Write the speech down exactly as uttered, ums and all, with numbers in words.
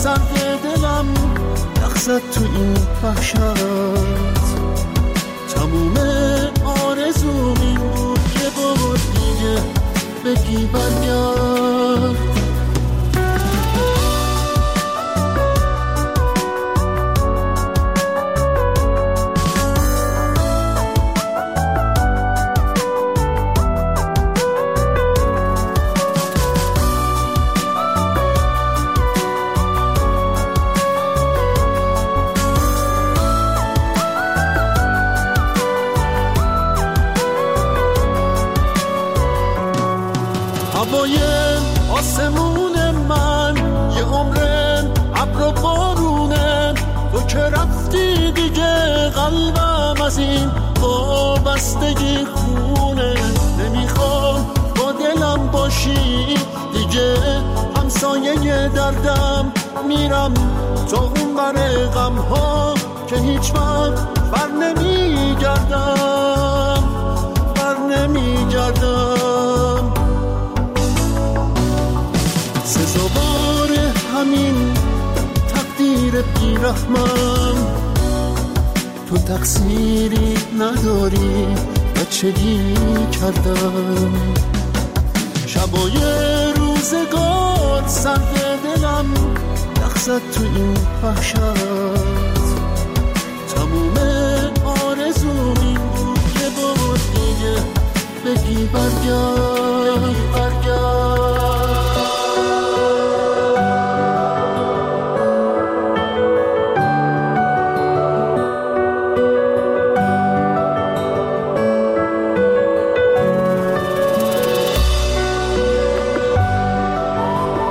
سرد دلم یخزد تو این وحشت، تموم آرزوم این بود یه بار دیگه بگی برگرد. هوای آسمون من یه عمرن ابر و بارونه، تو که رفتی دیگه قلبم از این وابستگی خونه. نمیخوام با دلم باشی دیگه همسایه دردم، میرم تا اون بر غم ها که هیچ وقت بر نمیگردم بر نمیگردم. سزاوار همین تقدیر بیرحمم، تو تقصیری نداری بچگی کردم. شبای روزگار سرد دلم یخزد تو این وحشت، تموم آرزوم این بود یه بار دیگه بگی برگرد.